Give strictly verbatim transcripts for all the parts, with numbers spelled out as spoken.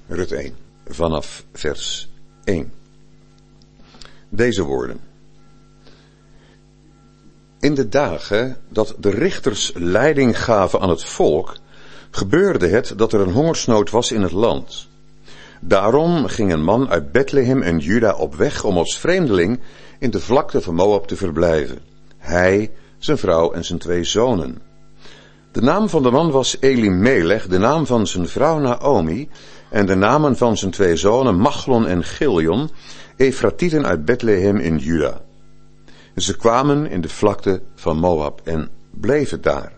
Rut één, vanaf vers één. Deze woorden. In de dagen dat de richters leiding gaven aan het volk, gebeurde het dat er een hongersnood was in het land. Daarom ging een man uit Bethlehem en Juda op weg om als vreemdeling in de vlakte van Moab te verblijven. Hij, zijn vrouw en zijn twee zonen. De naam van de man was Elimelech, de naam van zijn vrouw Naomi, en de namen van zijn twee zonen Machlon en Giljon, Efratieten uit Bethlehem in Juda. Ze kwamen in de vlakte van Moab en bleven daar.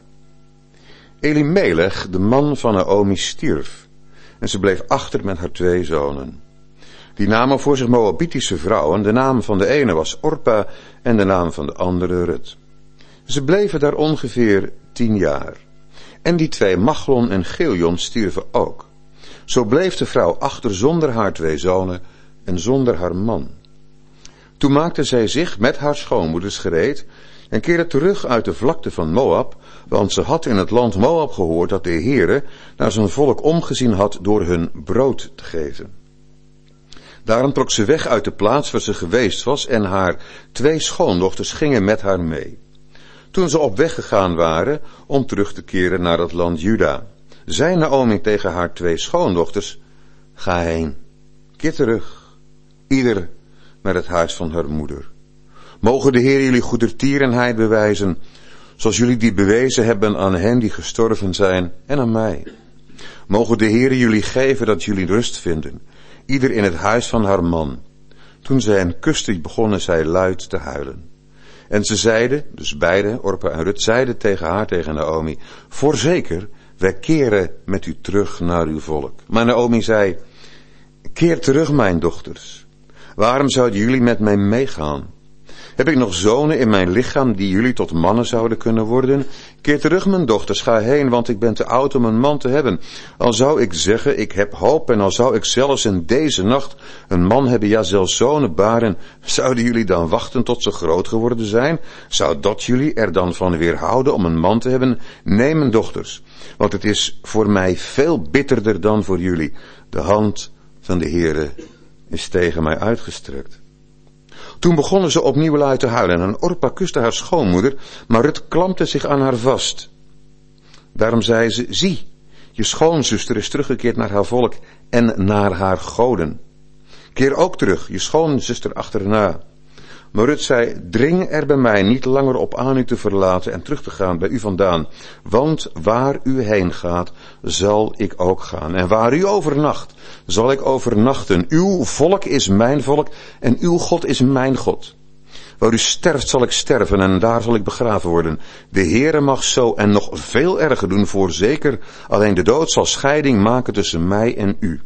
Elimelech, de man van Naomi, stierf, en ze bleef achter met haar twee zonen. Die namen voor zich Moabitische vrouwen, de naam van de ene was Orpa en de naam van de andere Rut. Ze bleven daar ongeveer tien jaar. En die twee, Machlon en Giljon, stierven ook. Zo bleef de vrouw achter zonder haar twee zonen en zonder haar man. Toen maakte zij zich met haar schoonmoeders gereed en keerde terug uit de vlakte van Moab, want ze had in het land Moab gehoord dat de Heere naar zijn volk omgezien had door hun brood te geven. Daarom trok ze weg uit de plaats waar ze geweest was en haar twee schoondochters gingen met haar mee. Toen ze op weg gegaan waren om terug te keren naar het land Juda, zei Naomi tegen haar twee schoondochters: ga heen, keer terug, ieder naar het huis van haar moeder. Mogen de Heer jullie goedertierenheid bewijzen, zoals jullie die bewezen hebben aan hen die gestorven zijn en aan mij. Mogen de Heer jullie geven dat jullie rust vinden, ieder in het huis van haar man. Toen zij hen kuste, begonnen zij luid te huilen. En ze zeiden, dus beide, Orpa en Rut, zeiden tegen haar, tegen Naomi: voorzeker, wij keren met u terug naar uw volk. Maar Naomi zei: keer terug, mijn dochters. Waarom zouden jullie met mij meegaan? Heb ik nog zonen in mijn lichaam die jullie tot mannen zouden kunnen worden? Keer terug, mijn dochters, ga heen, want ik ben te oud om een man te hebben. Al zou ik zeggen, ik heb hoop, en al zou ik zelfs in deze nacht een man hebben, ja zelfs zonen baren, zouden jullie dan wachten tot ze groot geworden zijn? Zou dat jullie er dan van weerhouden om een man te hebben? Nee, mijn dochters, want het is voor mij veel bitterder dan voor jullie. De hand van de Heere is tegen mij uitgestrekt. Toen begonnen ze opnieuw luid te huilen en Orpa kuste haar schoonmoeder, maar Rut klampte zich aan haar vast. Daarom zei ze: zie, je schoonzuster is teruggekeerd naar haar volk en naar haar goden. Keer ook terug, je schoonzuster achterna. Maar Rut zei: dring er bij mij niet langer op aan u te verlaten en terug te gaan bij u vandaan, want waar u heen gaat, zal ik ook gaan. En waar u overnacht, zal ik overnachten. Uw volk is mijn volk en uw God is mijn God. Waar u sterft, zal ik sterven en daar zal ik begraven worden. De Heere mag zo en nog veel erger doen, voorzeker. Alleen de dood zal scheiding maken tussen mij en u.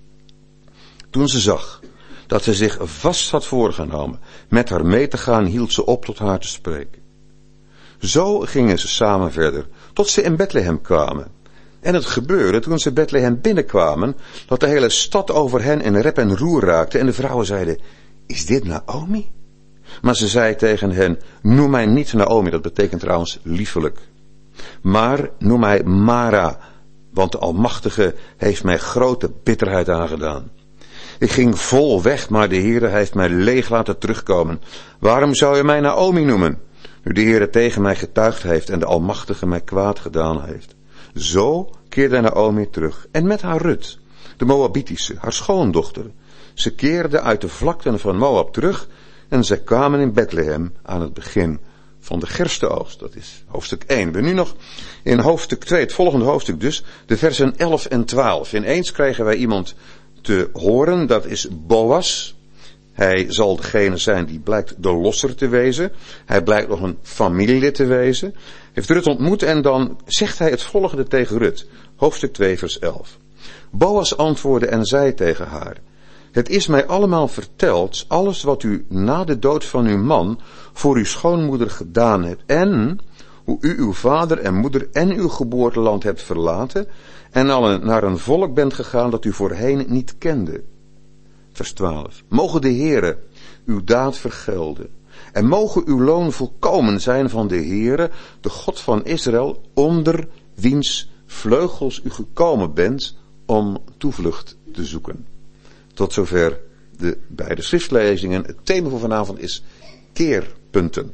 Toen ze zag dat ze zich vast had voorgenomen met haar mee te gaan, hield ze op tot haar te spreken. Zo gingen ze samen verder, tot ze in Bethlehem kwamen. En het gebeurde, toen ze Bethlehem binnenkwamen, dat de hele stad over hen in rep en roer raakte, en de vrouwen zeiden: is dit Naomi? Maar ze zei tegen hen: noem mij niet Naomi, dat betekent trouwens liefelijk, maar noem mij Mara, want de Almachtige heeft mij grote bitterheid aangedaan. Ik ging vol weg, maar de Heere heeft mij leeg laten terugkomen. Waarom zou je mij Naomi noemen, nu de Heere tegen mij getuigd heeft en de Almachtige mij kwaad gedaan heeft? Zo keerde Naomi terug, en met haar Rut, de Moabitische, haar schoondochter. Ze keerde uit de vlakten van Moab terug, en zij kwamen in Bethlehem aan het begin van de gerstenoogst. Dat is hoofdstuk één. We nu nog in hoofdstuk twee, het volgende hoofdstuk dus, de versen elf en twaalf. Ineens krijgen wij iemand te horen, dat is Boas. Hij zal degene zijn die blijkt de losser te wezen. Hij blijkt nog een familielid te wezen. Heeft Rut ontmoet en dan zegt hij het volgende tegen Rut. Hoofdstuk twee vers elf. Boas antwoordde en zei tegen haar: het is mij allemaal verteld, alles wat u na de dood van uw man voor uw schoonmoeder gedaan hebt, en hoe u uw vader en moeder en uw geboorteland hebt verlaten en al naar een volk bent gegaan dat u voorheen niet kende. Vers twaalf. Mogen de Heere uw daad vergelden en mogen uw loon volkomen zijn van de Heere, de God van Israël, onder wiens vleugels u gekomen bent om toevlucht te zoeken. Tot zover de beide schriftlezingen. Het thema voor vanavond is keerpunten.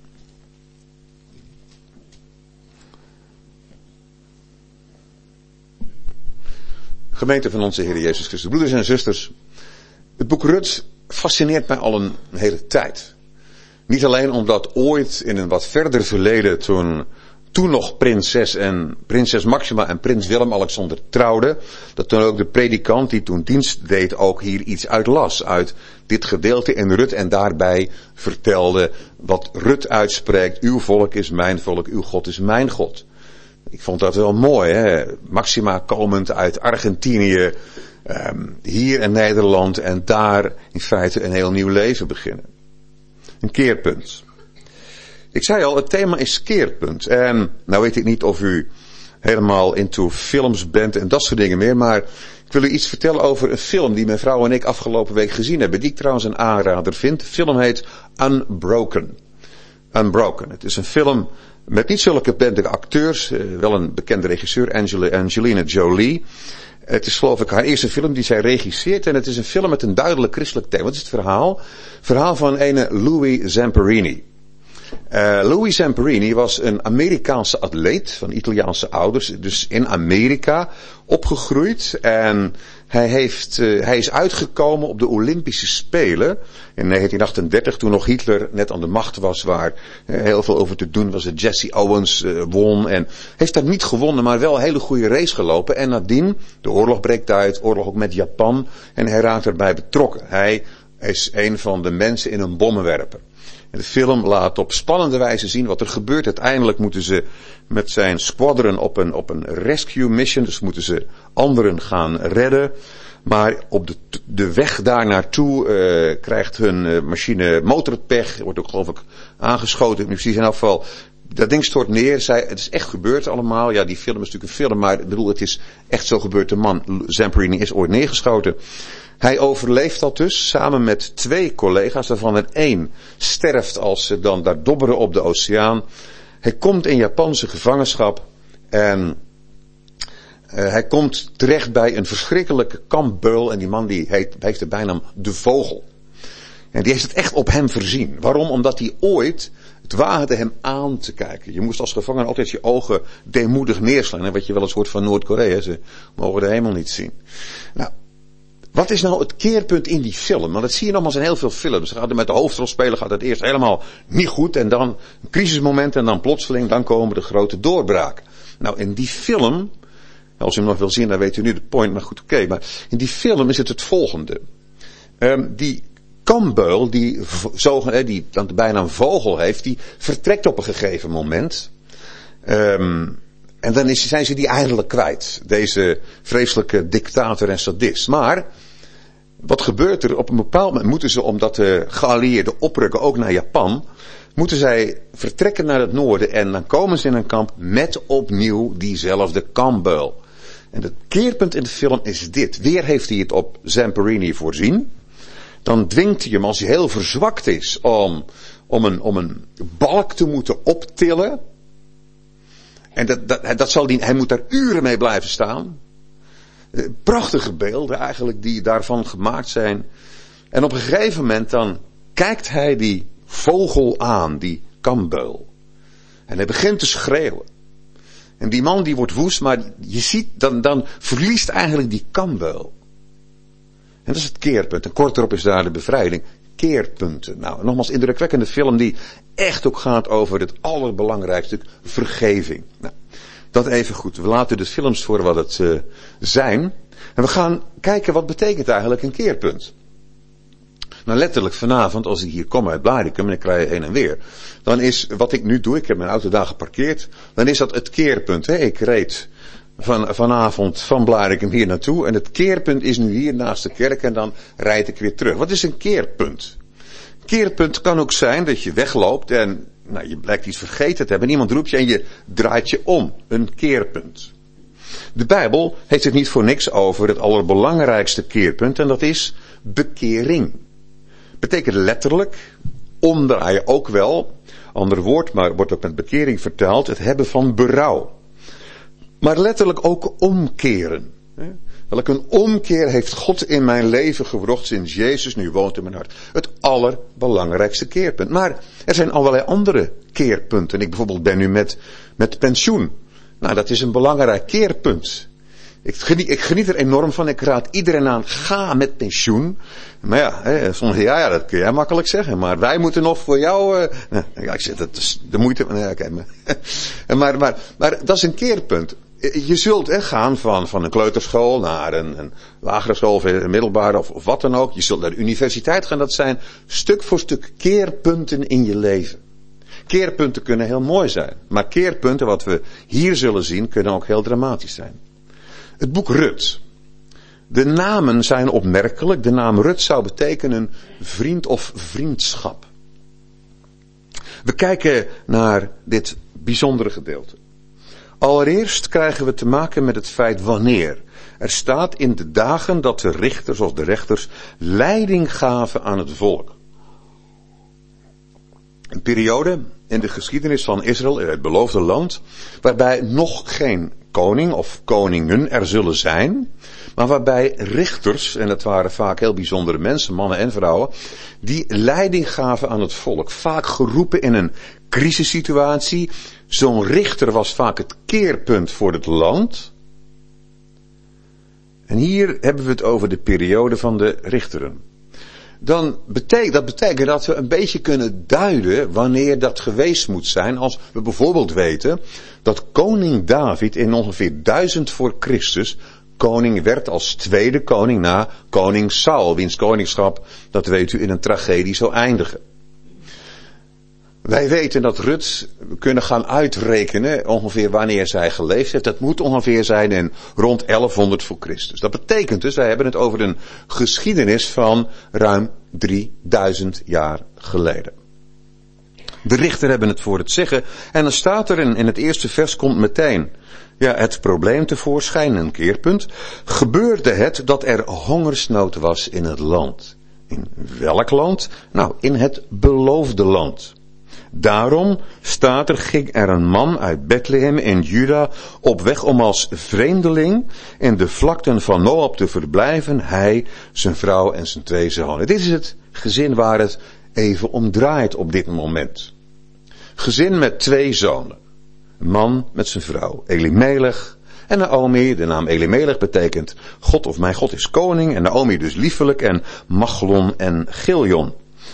Gemeente van onze Heer Jezus Christus, broeders en zusters. Het boek Rut fascineert mij al een hele tijd. Niet alleen omdat ooit in een wat verder verleden, toen, toen nog prinses en prinses Maxima en prins Willem-Alexander trouwden, dat toen ook de predikant die toen dienst deed ook hier iets uit las, uit dit gedeelte in Rut en daarbij vertelde wat Rut uitspreekt: uw volk is mijn volk, uw God is mijn God. Ik vond dat wel mooi, hè? Maxima komend uit Argentinië, um, hier in Nederland en daar in feite een heel nieuw leven beginnen. Een keerpunt. Ik zei al, het thema is keerpunt. En nou weet ik niet of u helemaal into films bent en dat soort dingen meer, maar ik wil u iets vertellen over een film die mijn vrouw en ik afgelopen week gezien hebben, die ik trouwens een aanrader vind. De film heet Unbroken. Unbroken. Het is een film met niet zulke bekende acteurs, uh, wel een bekende regisseur, Angela, Angelina Jolie. Het is geloof ik haar eerste film die zij regisseert en het is een film met een duidelijk christelijk thema. Wat is het verhaal? Verhaal van ene Louis Zamperini. Uh, Louis Zamperini was een Amerikaanse atleet van Italiaanse ouders, dus in Amerika opgegroeid en hij, heeft, uh, hij is uitgekomen op de Olympische Spelen in negentien achtendertig, toen nog Hitler net aan de macht was, waar uh, heel veel over te doen was. Jesse Owens uh, won en heeft dat niet gewonnen, maar wel een hele goede race gelopen. En nadien, de oorlog breekt uit, oorlog ook met Japan, en hij raakt erbij betrokken. Hij is een van de mensen in een bommenwerper. En de film laat op spannende wijze zien wat er gebeurt. Uiteindelijk moeten ze met zijn squadron op een, op een rescue mission, dus moeten ze anderen gaan redden. Maar op de, de weg daar naartoe uh, krijgt hun uh, machine motorpech, wordt ook geloof ik aangeschoten, precies in afval. Dat ding stort neer. Zij, het is echt gebeurd allemaal. Ja, die film is natuurlijk een film, maar ik bedoel, het is echt zo gebeurd. De man, Zamperini, is ooit neergeschoten. Hij overleeft dat dus, samen met twee collega's, waarvan er één sterft als ze dan daar dobberen op de oceaan. Hij komt in Japanse gevangenschap en uh, hij komt terecht bij een verschrikkelijke kampbeul en die man die heet, heeft de bijnaam De Vogel. En die heeft het echt op hem verzien. Waarom? Omdat hij ooit het waagde hem aan te kijken. Je moest als gevangene altijd je ogen deemoedig neerslaan. En wat je wel eens hoort van Noord-Korea, ze mogen de hemel niet zien. Nou, wat is nou het keerpunt in die film? Want dat zie je nogmaals in heel veel films. Gaat met de hoofdrolspeler gaat het eerst helemaal niet goed. En dan een crisismoment en dan plotseling, dan komen de grote doorbraken. Nou, in die film, als u hem nog wil zien, dan weet u nu de point, maar goed, oké. Okay, maar in die film is het het volgende. Um, die kambeul, die, zo, die dan bijna een vogel heeft, die vertrekt op een gegeven moment. Um, en dan is, zijn ze die eindelijk kwijt. Deze vreselijke dictator en sadist. Maar wat gebeurt er? Op een bepaald moment moeten ze, omdat de geallieerden oprukken, ook naar Japan, moeten zij vertrekken naar het noorden en dan komen ze in een kamp met opnieuw diezelfde kambeul. En het keerpunt in de film is dit. Weer heeft hij het op Zamperini voorzien. Dan dwingt hij hem, als hij heel verzwakt is, om, om, een, om een balk te moeten optillen. En dat, dat, dat zal die, hij moet daar uren mee blijven staan. Prachtige beelden eigenlijk die daarvan gemaakt zijn. En op een gegeven moment dan kijkt hij die vogel aan, die kambeul. En hij begint te schreeuwen. En die man die wordt woest, maar je ziet, dan, dan verliest eigenlijk die kambeul. En dat is het keerpunt. En kort erop is daar de bevrijding. Keerpunten. Nou, nogmaals, indrukwekkende film die echt ook gaat over het allerbelangrijkste, vergeving. Nou, dat even goed. We laten de films voor wat het uh, zijn. En we gaan kijken wat betekent eigenlijk een keerpunt. Nou, letterlijk vanavond, als ik hier kom uit Blaricum en ik rij heen en weer, dan is wat ik nu doe, ik heb mijn auto daar geparkeerd, dan is dat het keerpunt. Hè? Ik reed van, vanavond van Blaricum hier naartoe en het keerpunt is nu hier naast de kerk en dan rijd ik weer terug. Wat is een keerpunt? Keerpunt kan ook zijn dat je wegloopt en nou, je blijkt iets vergeten te hebben. Iemand roept je en je draait je om. Een keerpunt. De Bijbel heeft het niet voor niks over het allerbelangrijkste keerpunt en dat is bekering. Betekent letterlijk, omdraaien ook wel, ander woord, maar wordt ook met bekering vertaald, het hebben van berouw. Maar letterlijk ook omkeren. Welk een omkeer heeft God in mijn leven gebracht sinds Jezus nu woont in mijn hart. Het allerbelangrijkste keerpunt. Maar er zijn allerlei andere keerpunten. Ik bijvoorbeeld ben nu met, met pensioen. Nou, dat is een belangrijk keerpunt. Ik geniet, ik geniet er enorm van. Ik raad iedereen aan, ga met pensioen. Maar ja, hè, soms, ja, ja, dat kun jij makkelijk zeggen. Maar wij moeten nog voor jou... Uh, nou, ja, ik zeg, dat is de moeite... Ja, okay, maar, maar, maar, maar dat is een keerpunt. Je zult hè, gaan van, van een kleuterschool naar een, een lagere school of een middelbare of, of wat dan ook. Je zult naar de universiteit gaan. Dat zijn stuk voor stuk keerpunten in je leven. Keerpunten kunnen heel mooi zijn. Maar keerpunten, wat we hier zullen zien, kunnen ook heel dramatisch zijn. Het boek Rut. De namen zijn opmerkelijk. De naam Rut zou betekenen vriend of vriendschap. We kijken naar dit bijzondere gedeelte. Allereerst krijgen we te maken met het feit wanneer. Er staat in de dagen dat de richters of de rechters leiding gaven aan het volk. Een periode in de geschiedenis van Israël, in het beloofde land, waarbij nog geen koning of koningen er zullen zijn, maar waarbij richters, en dat waren vaak heel bijzondere mensen, mannen en vrouwen, die leiding gaven aan het volk. Vaak geroepen in een crisissituatie. Zo'n richter was vaak het keerpunt voor het land. En hier hebben we het over de periode van de richteren. Dan betekent, dat betekent dat we een beetje kunnen duiden wanneer dat geweest moet zijn. Als we bijvoorbeeld weten dat koning David in ongeveer duizend voor Christus koning werd als tweede koning na koning Saul. Wiens koningschap, dat weet u, in een tragedie zou eindigen. Wij weten dat Rut, we kunnen gaan uitrekenen ongeveer wanneer zij geleefd heeft. Dat moet ongeveer zijn in rond elfhonderd voor Christus. Dat betekent dus, wij hebben het over een geschiedenis van ruim drieduizend jaar geleden. De richter hebben het voor het zeggen. En dan staat er in, in het eerste vers komt meteen ja, het probleem tevoorschijn, een keerpunt. Gebeurde het dat er hongersnood was in het land. In welk land? Nou, in het beloofde land. Daarom staat er, ging er een man uit Bethlehem in Juda op weg om als vreemdeling in de vlakten van Moab te verblijven, hij, zijn vrouw en zijn twee zonen. Dit is het gezin waar het even om draait op dit moment. Gezin met twee zonen. Een man met zijn vrouw, Elimelech en Naomi. De naam Elimelech betekent God of mijn God is koning en Naomi dus liefelijk en Machlon en Giljon.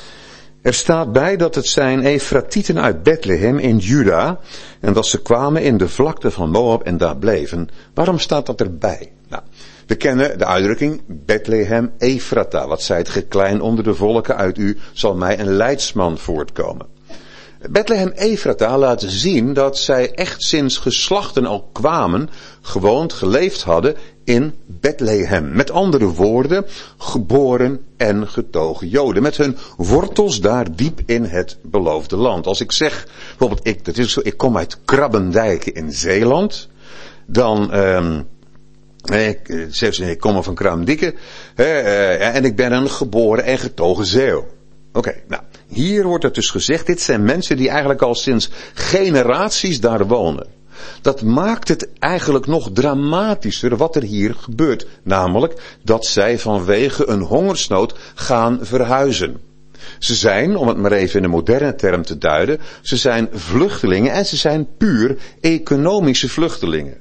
Er staat bij dat het zijn Efratieten uit Bethlehem in Juda en dat ze kwamen in de vlakte van Moab en daar bleven. Waarom staat dat erbij? Nou, we kennen de uitdrukking Bethlehem Efrata. Wat zij het geklein onder de volken, uit u zal mij een leidsman voortkomen. Bethlehem Efrata laat zien dat zij echt sinds geslachten al kwamen, gewoond, geleefd hadden in Bethlehem. Met andere woorden, geboren en getogen Joden. Met hun wortels daar diep in het beloofde land. Als ik zeg, bijvoorbeeld, ik, dat is zo, ik kom uit Krabbendijken in Zeeland, dan... Um, Ik, zeg ze, ik kom van Kraamdikke uh, en ik ben een geboren en getogen Zeeuw. Oké, okay, nou, hier wordt het dus gezegd, dit zijn mensen die eigenlijk al sinds generaties daar wonen. Dat maakt het eigenlijk nog dramatischer wat er hier gebeurt. Namelijk dat zij vanwege een hongersnood gaan verhuizen. Ze zijn, om het maar even in een moderne term te duiden, ze zijn vluchtelingen en ze zijn puur economische vluchtelingen.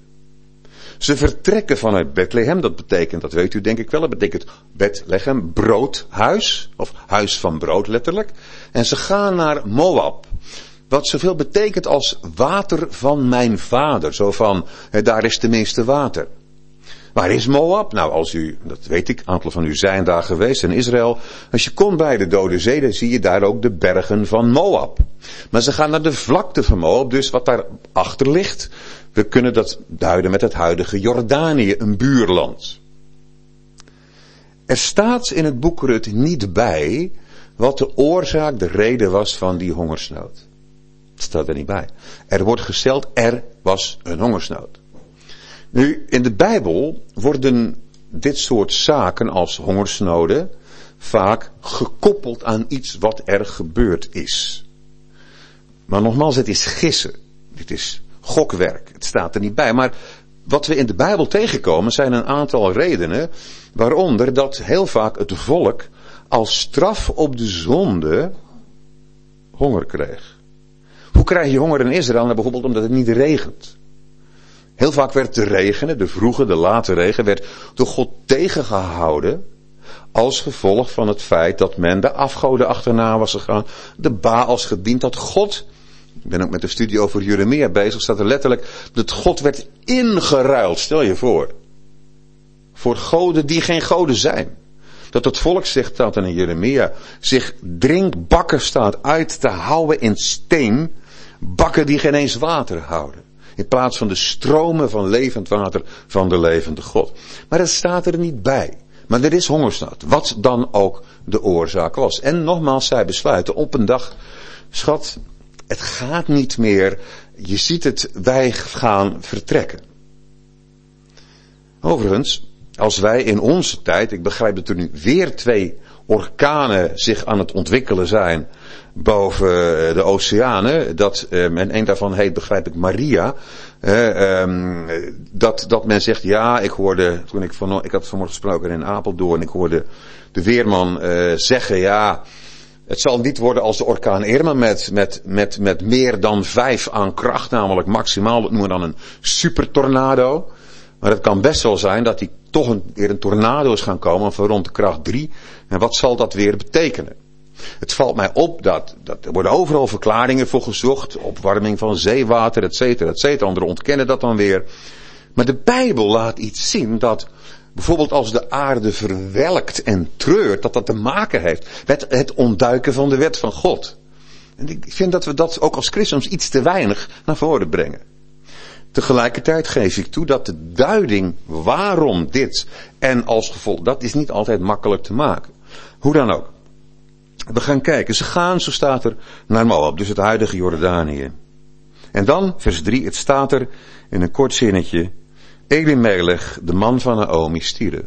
Ze vertrekken vanuit Bethlehem, dat betekent, dat weet u denk ik wel, dat betekent Bethlehem, broodhuis, of huis van brood letterlijk. En ze gaan naar Moab, wat zoveel betekent als water van mijn vader, zo van, hè, daar is tenminste water. Waar is Moab? Nou, als u, dat weet ik, een aantal van u zijn daar geweest in Israël. Als je komt bij de Dode Zee, dan zie je daar ook de bergen van Moab. Maar ze gaan naar de vlakte van Moab, dus wat daar achter ligt. We kunnen dat duiden met het huidige Jordanië, een buurland. Er staat in het boek Rut niet bij wat de oorzaak, de reden was van die hongersnood. Het staat er niet bij. Er wordt gesteld, er was een hongersnood. Nu, in de Bijbel worden dit soort zaken als hongersnoden vaak gekoppeld aan iets wat er gebeurd is. Maar nogmaals, het is gissen. Dit is gokwerk. Het staat er niet bij. Maar wat we in de Bijbel tegenkomen zijn een aantal redenen, waaronder dat heel vaak het volk als straf op de zonde honger kreeg. Hoe krijg je honger in Israël? Nou, bijvoorbeeld omdat het niet regent. Heel vaak werd de regen, de vroege, de late regen, werd door God tegengehouden als gevolg van het feit dat men de afgoden achterna was gegaan, de Baals gediend had. God, ik ben ook met de studie over Jeremia bezig, staat er letterlijk dat God werd ingeruild, stel je voor, voor goden die geen goden zijn. Dat het volk, zegt dat in Jeremia, zich drinkbakken staat uit te houden in steen, bakken die geen eens water houden. In plaats van de stromen van levend water van de levende God. Maar dat staat er niet bij. Maar er is hongersnood. Wat dan ook de oorzaak was. En nogmaals, zij besluiten op een dag, schat, het gaat niet meer. Je ziet het, wij gaan vertrekken. Overigens, als wij in onze tijd, ik begrijp dat er nu weer twee orkanen zich aan het ontwikkelen zijn boven de oceanen, dat, en een daarvan heet, begrijp ik, Maria, um, dat, dat men zegt, ja, ik hoorde, toen ik van, ik had vanmorgen gesproken in Apeldoorn, ik hoorde de weerman uh, zeggen, ja, het zal niet worden als de orkaan Irma met, met, met, met meer dan vijf aan kracht, namelijk maximaal, dat noemen we dan een supertornado. Maar het kan best wel zijn dat die toch een, weer een tornado is gaan komen van rond de kracht drie. En wat zal dat weer betekenen? Het valt mij op dat, dat er worden overal verklaringen voor gezocht. Opwarming van zeewater, et cetera, et cetera. Anderen ontkennen dat dan weer. Maar de Bijbel laat iets zien dat bijvoorbeeld als de aarde verwelkt en treurt, dat dat te maken heeft met het ontduiken van de wet van God. En ik vind dat we dat ook als christenen iets te weinig naar voren brengen. Tegelijkertijd geef ik toe dat de duiding waarom dit en als gevolg, dat is niet altijd makkelijk te maken. Hoe dan ook. We gaan kijken. Ze gaan, zo staat er, naar Moab, dus het huidige Jordanië. En dan, vers drie, het staat er in een kort zinnetje. Elimelech, de man van Naomi, stierf.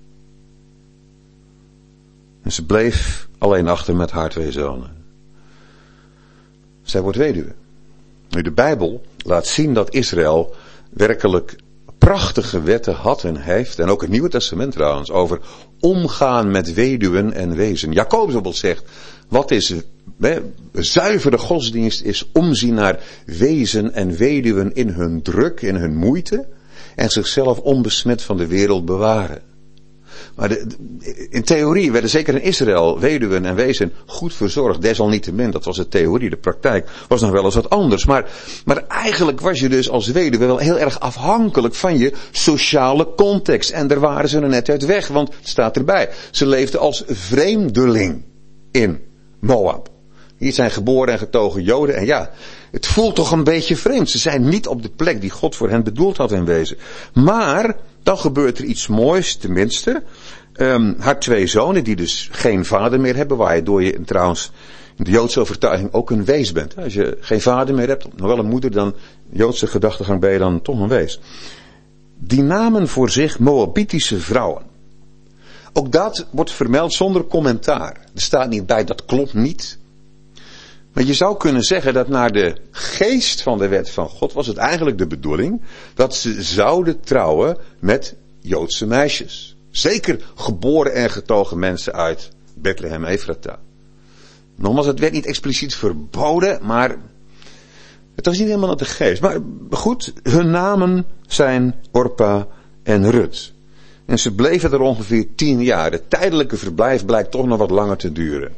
En ze bleef alleen achter met haar twee zonen. Zij wordt weduwe. Nu, de Bijbel laat zien dat Israël werkelijk prachtige wetten had en heeft, en ook het Nieuwe Testament trouwens, over omgaan met weduwen en wezen. Jacobus bijvoorbeeld zegt, wat is hè, zuivere godsdienst is omzien naar wezen en weduwen in hun druk, in hun moeite, en zichzelf onbesmet van de wereld bewaren. Maar de, de, in theorie werden zeker in Israël weduwen en wezen goed verzorgd. Desalniettemin, dat was de theorie. De praktijk was nog wel eens wat anders. Maar, maar eigenlijk was je dus als weduwe wel heel erg afhankelijk van je sociale context. En daar waren ze er net uit weg, want het staat erbij. Ze leefden als vreemdeling in Moab. Hier zijn geboren en getogen Joden. En ja, het voelt toch een beetje vreemd. Ze zijn niet op de plek die God voor hen bedoeld had in wezen. Maar dan gebeurt er iets moois, tenminste. Um, haar twee zonen, die dus geen vader meer hebben, waardoor je trouwens in de Joodse overtuiging ook een wees bent. Als je geen vader meer hebt, nog wel een moeder, dan Joodse gedachtegang ben je dan toch een wees. Die namen voor zich Moabitische vrouwen. Ook dat wordt vermeld zonder commentaar. Er staat niet bij, dat klopt niet. Maar je zou kunnen zeggen dat naar de geest van de wet van God was het eigenlijk de bedoeling dat ze zouden trouwen met Joodse meisjes. Zeker geboren en getogen mensen uit Bethlehem Efrata. Nogmaals, het werd niet expliciet verboden, maar het was niet helemaal naar de geest. Maar goed, hun namen zijn Orpa en Rut. En ze bleven er ongeveer tien jaar. Het tijdelijke verblijf blijkt toch nog wat langer te duren.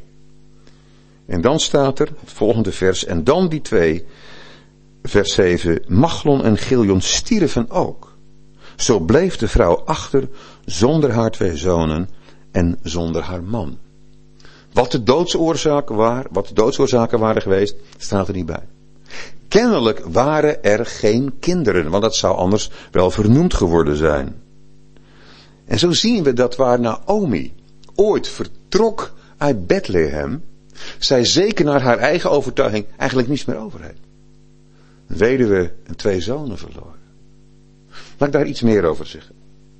En dan staat er, het volgende vers, en dan die twee, vers zeven, Machlon en Giljon stierven ook. Zo bleef de vrouw achter, zonder haar twee zonen en zonder haar man. Wat de doodsoorzaken waren, wat de doodsoorzaken waren geweest, staat er niet bij. Kennelijk waren er geen kinderen, want dat zou anders wel vernoemd geworden zijn. En zo zien we dat waar Naomi ooit vertrok uit Bethlehem, zij zeker naar haar eigen overtuiging eigenlijk niets meer over heeft. Een weduwe en twee zonen verloren. Laat ik daar iets meer over zeggen.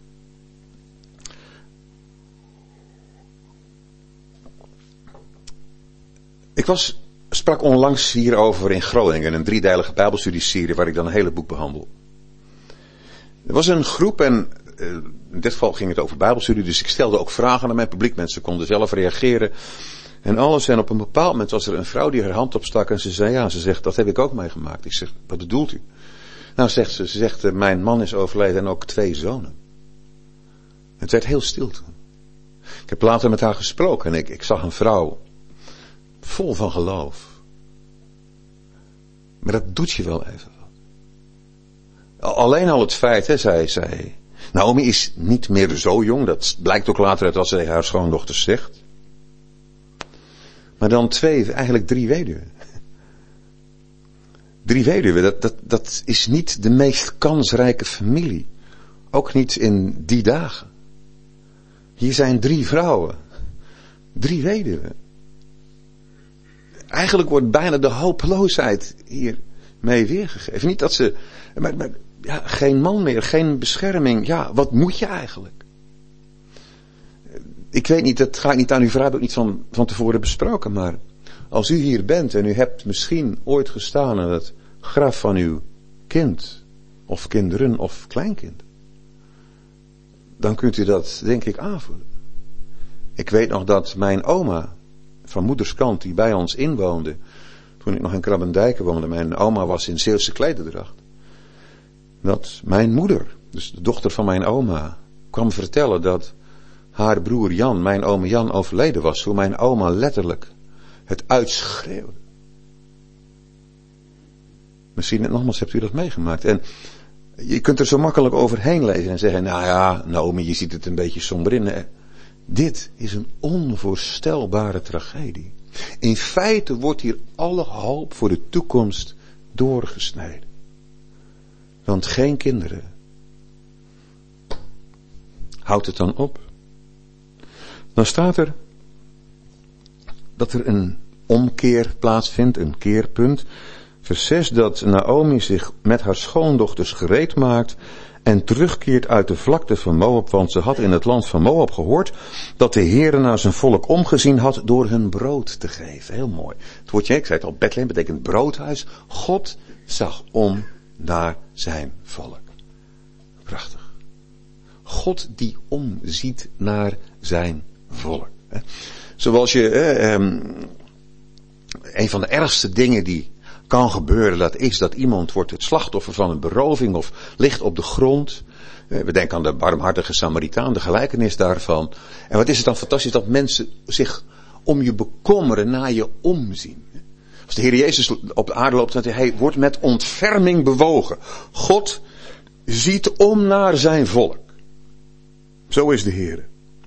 Ik was, sprak onlangs hierover in Groningen, een driedeilige bijbelstudieserie waar ik dan een hele boek behandel. Er was een groep en uh, in dit geval ging het over Bijbelstudie, dus ik stelde ook vragen aan mijn publiek. Mensen konden zelf reageren en alles. En op een bepaald moment was er een vrouw die haar hand opstak en ze zei ja, ze zegt dat heb ik ook meegemaakt. Ik zeg, wat bedoelt u? Nou zegt ze, ze zegt uh, mijn man is overleden en ook twee zonen. Het werd heel stil toen. Ik heb later met haar gesproken en ik, ik zag een vrouw vol van geloof. Maar dat doet je wel even wat. Alleen al het feit, hè, zij, zij, Naomi is niet meer zo jong, dat blijkt ook later uit wat ze tegen haar schoondochter zegt. Maar dan twee, eigenlijk drie weduwen. Drie weduwen, dat, dat, dat is niet de meest kansrijke familie. Ook niet in die dagen. Hier zijn drie vrouwen. Drie weduwen. Eigenlijk wordt bijna de hopeloosheid hier mee weergegeven. Niet dat ze, maar, maar ja, geen man meer, geen bescherming. Ja, wat moet je eigenlijk? Ik weet niet, dat ga ik niet aan u vragen, ook niet van, van tevoren besproken, maar als u hier bent en u hebt misschien ooit gestaan aan het graf van uw kind, of kinderen, of kleinkind, dan kunt u dat, denk ik, aanvoelen. Ik weet nog dat mijn oma, van moederskant, die bij ons inwoonde, toen ik nog in Krabbendijken woonde, mijn oma was in Zeeuwse klederdracht, dat mijn moeder, dus de dochter van mijn oma, kwam vertellen dat haar broer Jan, mijn oom Jan, overleden was, hoe mijn oma letterlijk het uitschreeuwde. Misschien nogmaals hebt u dat meegemaakt. En je kunt er zo makkelijk overheen lezen en zeggen, nou ja, Naomi, je ziet het een beetje somber in. Nee, dit is een onvoorstelbare tragedie. In feite wordt hier alle hoop voor de toekomst doorgesneden. Want geen kinderen. Houdt het dan op? Dan staat er dat er een omkeer plaatsvindt, een keerpunt. Vers zes, dat Naomi zich met haar schoondochters gereed maakt en terugkeert uit de vlakte van Moab, want ze had in het land van Moab gehoord dat de Heere naar zijn volk omgezien had door hun brood te geven. Heel mooi. Het woordje, ik zei het al, Bethlehem betekent broodhuis. God zag om naar zijn volk. Prachtig. God die omziet naar zijn volk. Zoals je, eh, een van de ergste dingen die kan gebeuren, dat is dat iemand wordt het slachtoffer van een beroving of ligt op de grond. We denken aan de barmhartige Samaritaan, de gelijkenis daarvan. En wat is het dan fantastisch dat mensen zich om je bekommeren, naar je omzien. Als de Heer Jezus op de aarde loopt, hij wordt met ontferming bewogen. God ziet om naar zijn volk. Zo is de Heer.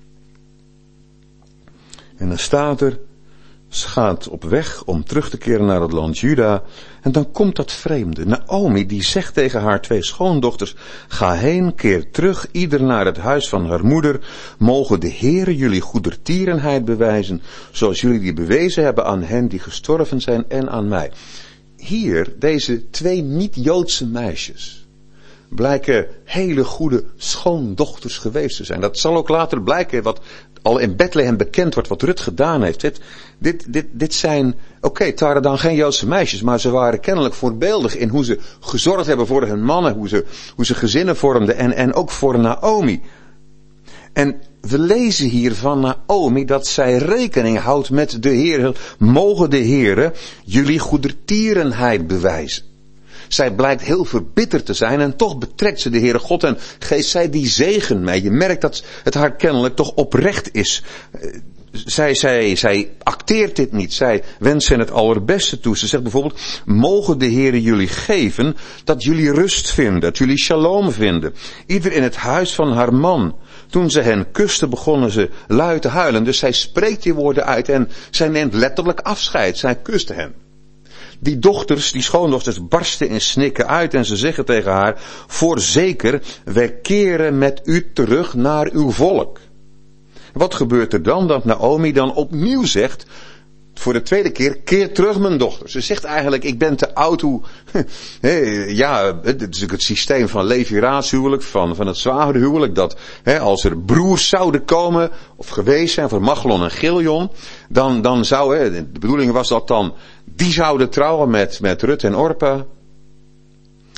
En dan staat er, ze gaat op weg om terug te keren naar het land Juda. En dan komt dat vreemde. Naomi die zegt tegen haar twee schoondochters, ga heen, keer terug, ieder naar het huis van haar moeder. Mogen de Heere jullie goedertierenheid bewijzen, zoals jullie die bewezen hebben aan hen die gestorven zijn en aan mij. Hier, deze twee niet-Joodse meisjes blijken hele goede schoondochters geweest te zijn. Dat zal ook later blijken, wat al in Bethlehem bekend wordt, wat Rut gedaan heeft. Dit, dit, dit, dit zijn, oké, okay, het waren dan geen Joodse meisjes, maar ze waren kennelijk voorbeeldig in hoe ze gezorgd hebben voor hun mannen, hoe ze, hoe ze gezinnen vormden en, en ook voor Naomi. En we lezen hier van Naomi dat zij rekening houdt met de Heer. Mogen de Heere jullie goedertierenheid bewijzen. Zij blijkt heel verbitterd te zijn en toch betrekt ze de Heere God en geeft zij die zegen mee. Je merkt dat het haar kennelijk toch oprecht is. Zij, zij, zij acteert dit niet. Zij wenst hen het allerbeste toe. Ze zegt bijvoorbeeld, mogen de Heere jullie geven dat jullie rust vinden, dat jullie shalom vinden. Ieder in het huis van haar man. Toen ze hen kuste, begonnen ze luid te huilen. Dus zij spreekt die woorden uit en zij neemt letterlijk afscheid. Zij kuste hen. Die dochters, die schoondochters, barsten in snikken uit en ze zeggen tegen haar, voorzeker, wij keren met u terug naar uw volk. Wat gebeurt er dan? Dat Naomi dan opnieuw zegt, voor de tweede keer, keer terug mijn dochter. Ze zegt eigenlijk, ik ben te oud hoe, ja, het is het systeem van leviraatshuwelijk, van, van het zwagerhuwelijk, dat hè, als er broers zouden komen, of geweest zijn voor Machlon en Giljon, dan, dan zou, hè, de bedoeling was dat dan, die zouden trouwen met, met Rut en Orpa.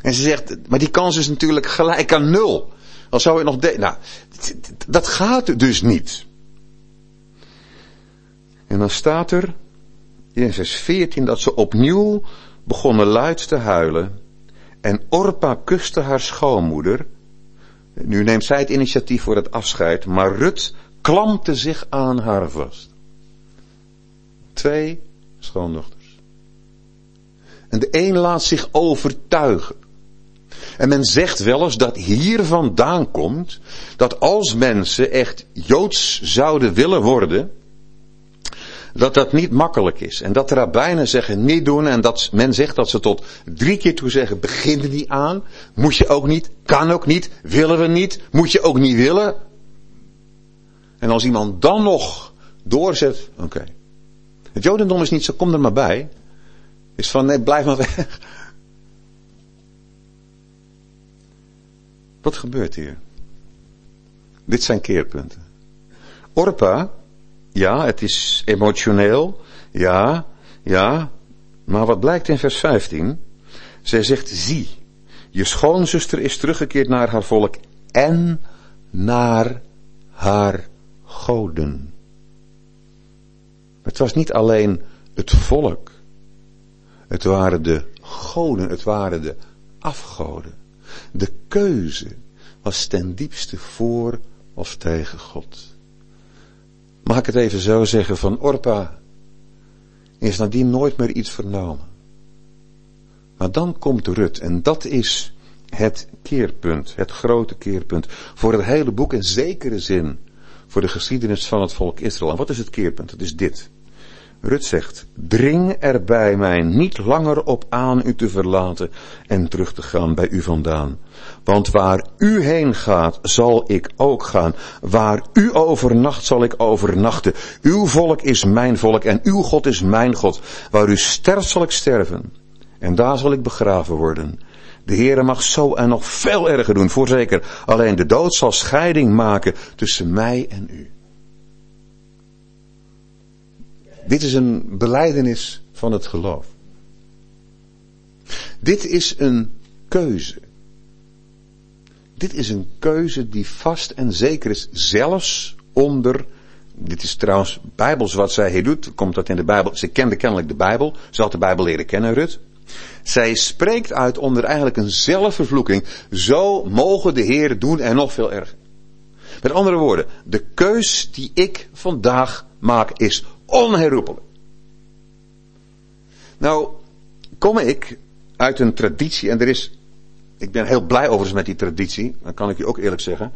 En ze zegt, maar die kans is natuurlijk gelijk aan nul. Al zou je nog de... Nou, dat gaat dus niet. En dan staat er in vers veertien dat ze opnieuw begonnen luid te huilen. En Orpa kuste haar schoonmoeder. Nu neemt zij het initiatief voor het afscheid, maar Rut klampte zich aan haar vast. Twee schoondochters. En de een laat zich overtuigen. En men zegt wel eens dat hier vandaan komt dat als mensen echt Joods zouden willen worden, dat dat niet makkelijk is. En dat de rabbijnen zeggen niet doen en dat men zegt dat ze tot drie keer toe zeggen, begin er niet aan, moet je ook niet, kan ook niet, willen we niet, moet je ook niet willen. En als iemand dan nog doorzet, oké. Okay. Het Jodendom is niet zo, kom er maar bij. Is van, nee, blijf maar weg. Wat gebeurt hier? Dit zijn keerpunten. Orpa, ja, het is emotioneel, ja, ja, maar wat blijkt in vers vijftien? Zij zegt, zie, je schoonzuster is teruggekeerd naar haar volk en naar haar goden. Het was niet alleen het volk, het waren de goden, het waren de afgoden. De keuze was ten diepste voor of tegen God. Mag ik het even zo zeggen, van Orpa is nadien nooit meer iets vernomen. Maar dan komt Rut en dat is het keerpunt, het grote keerpunt. Voor het hele boek in zekere zin voor de geschiedenis van het volk Israël. En wat is het keerpunt? Het is dit. Rut zegt, dring er bij mij niet langer op aan u te verlaten en terug te gaan bij u vandaan. Want waar u heen gaat, zal ik ook gaan. Waar u overnacht, zal ik overnachten. Uw volk is mijn volk en uw God is mijn God. Waar u sterft, zal ik sterven. En daar zal ik begraven worden. De Heere mag zo en nog veel erger doen, voorzeker. Alleen de dood zal scheiding maken tussen mij en u. Dit is een belijdenis van het geloof. Dit is een keuze. Dit is een keuze die vast en zeker is, zelfs onder, dit is trouwens bijbels wat zij hier doet, komt dat in de Bijbel, ze kende kennelijk de Bijbel, ze had de Bijbel leren kennen, Rut. Zij spreekt uit onder eigenlijk een zelfvervloeking, zo mogen de Heer doen en nog veel erger. Met andere woorden, de keus die ik vandaag maak is onherroepelijk. Nou, kom ik uit een traditie, en er is, ik ben heel blij overigens met die traditie, dan kan ik je ook eerlijk zeggen.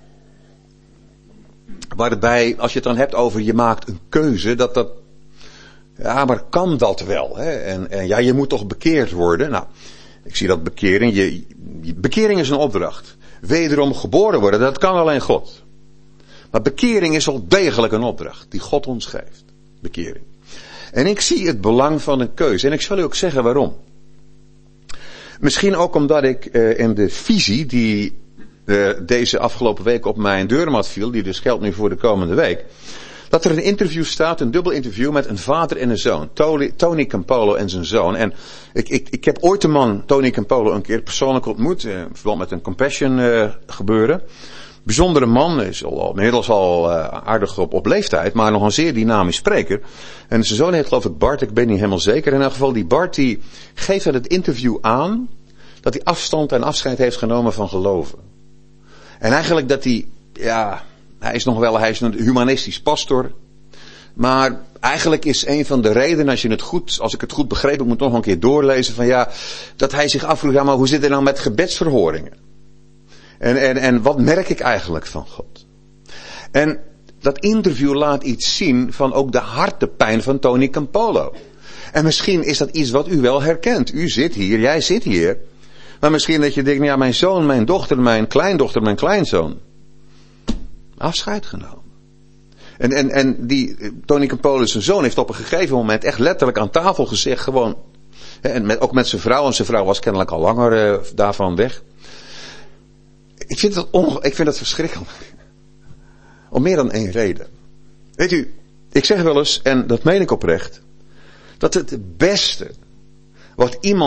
Waarbij, als je het dan hebt over je maakt een keuze, dat dat, ja, maar kan dat wel? Hè? En, en ja, je moet toch bekeerd worden? Nou, ik zie dat bekering, je, je, bekering is een opdracht. Wederom geboren worden, dat kan alleen God. Maar bekering is wel degelijk een opdracht die God ons geeft. Bekering. En ik zie het belang van een keuze. En ik zal u ook zeggen waarom. Misschien ook omdat ik uh, in de visie die uh, deze afgelopen week op mijn deurmat viel, die dus geldt nu voor de komende week, dat er een interview staat, een dubbel interview met een vader en een zoon. Tony, Tony Campolo en zijn zoon. En ik, ik, ik heb ooit de man Tony Campolo een keer persoonlijk ontmoet, uh, in verband met een compassion uh, gebeuren. Bijzondere man, is al, inmiddels al uh, aardig op, op leeftijd, maar nog een zeer dynamisch spreker. En zijn zoon heet geloof ik Bart, ik ben niet helemaal zeker. In elk geval die Bart die geeft in het interview aan dat hij afstand en afscheid heeft genomen van geloven. En eigenlijk dat hij, ja, hij is nog wel, hij is een humanistisch pastor. Maar eigenlijk is een van de redenen, als je het goed, als ik het goed begreep, ik moet nog een keer doorlezen, van ja, dat hij zich afvroeg, ja, maar hoe zit het nou met gebedsverhoringen? En, en, en wat merk ik eigenlijk van God? En dat interview laat iets zien van ook de hartepijn van Tony Campolo. En misschien is dat iets wat u wel herkent. U zit hier, jij zit hier. Maar misschien dat je denkt, ja, mijn zoon, mijn dochter, mijn kleindochter, mijn kleinzoon. Afscheid genomen. En, en, en die Tony Campolo, zijn zoon, heeft op een gegeven moment echt letterlijk aan tafel gezegd, gewoon, en met, ook met zijn vrouw, en zijn vrouw was kennelijk al langer uh, daarvan weg. Ik vind dat onge- ik vind dat verschrikkelijk. Om meer dan één reden. Weet u, ik zeg wel eens, en dat meen ik oprecht, dat het beste wat iemand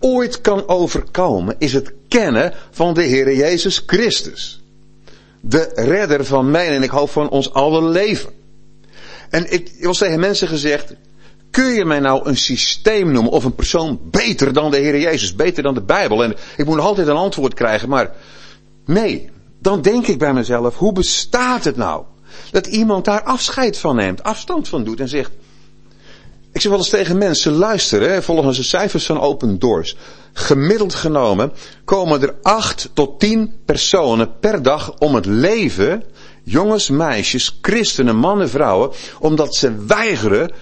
ooit kan overkomen is het kennen van de Heere Jezus Christus. De redder van mij en ik hoop van ons alle leven. En ik was tegen mensen gezegd, kun je mij nou een systeem noemen of een persoon beter dan de Heere Jezus, beter dan de Bijbel? En ik moet nog altijd een antwoord krijgen, maar nee. Dan denk ik bij mezelf, hoe bestaat het nou dat iemand daar afscheid van neemt, afstand van doet en zegt... Ik zeg wel eens tegen mensen, luisteren, volgens de cijfers van Open Doors. Gemiddeld genomen komen er acht tot tien personen per dag om het leven. Jongens, meisjes, christenen, mannen, vrouwen. Omdat ze weigeren